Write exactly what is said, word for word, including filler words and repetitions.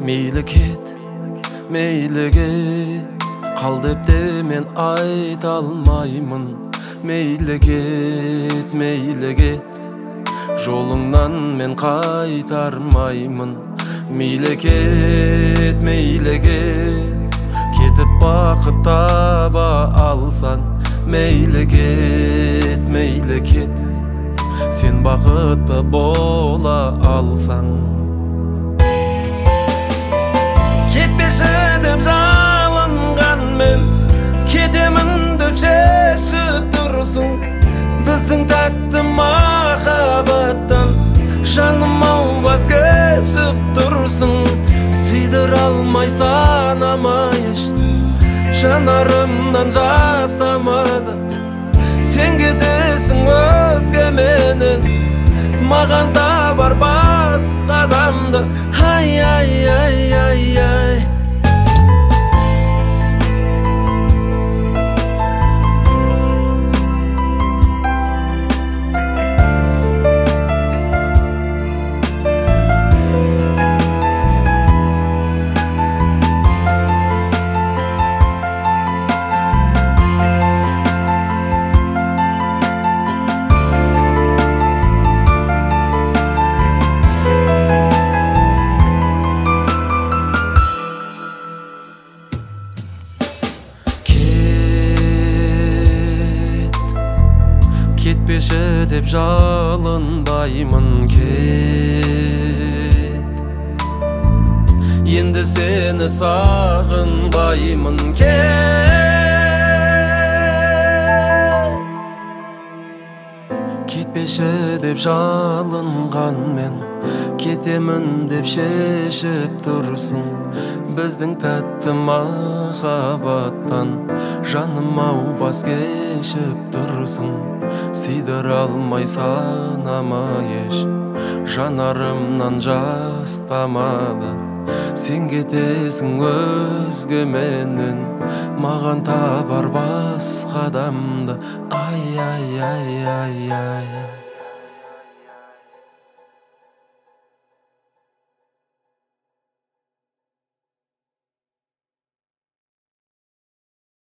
Мейлі кет, мейлі кет, қал деп те мен айта алмаймын. Мейлі кет, мейлі кет, жолыңнан мен қайтармаймын. Мейлі кет, мейлі кет, кетіп бақыт таба алсан. Мейлі кет, мейлі кет, сен бақытты бола алсаң. Кетпеші деп жалынған мен, кетемін деп шешіп тұрсың. Біздің тәтті махаббаттан жаным ау баз кешіп тұрсың. Сыйдыра алмай санамай еш, жанарымнан жас тамады. Сен кетесің өзгеменен, маған табар басқа адамды. Ай, ай, ай, ай, ай. Кетпеші деп жалынбаймын, кет. Енді сені сағынбаймын, кет. Кетпеші деп жалынған мен, кетемін деп шешіп тұрсың. Біздің тәтті махаббаттан жаным ау бас кешіп тұрсың. Сыйдыра алмай санамай еш, жанарымнан жас тамады. Сен кетесің өзгеменен, маған табар басқа адамды. Ай, ай, ай, ай, ай.